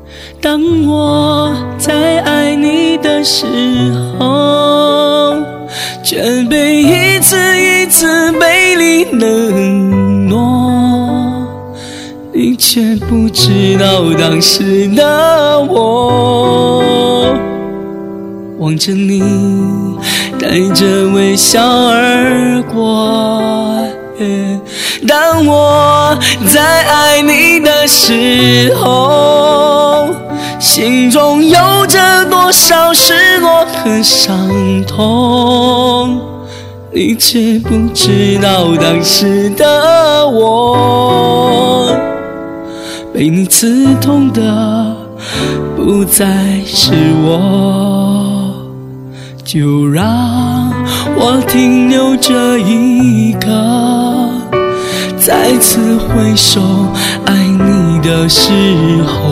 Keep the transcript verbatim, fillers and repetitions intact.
当我在爱你的时候，却被一次一次背离冷落，你却不知道当时的我，望着你带着微笑而过。当我在爱你的时候，心中有着多少失落和伤痛，你却不知道当时的我，被你刺痛的不再是我，就让我停留这一刻，再次回首爱你的时候。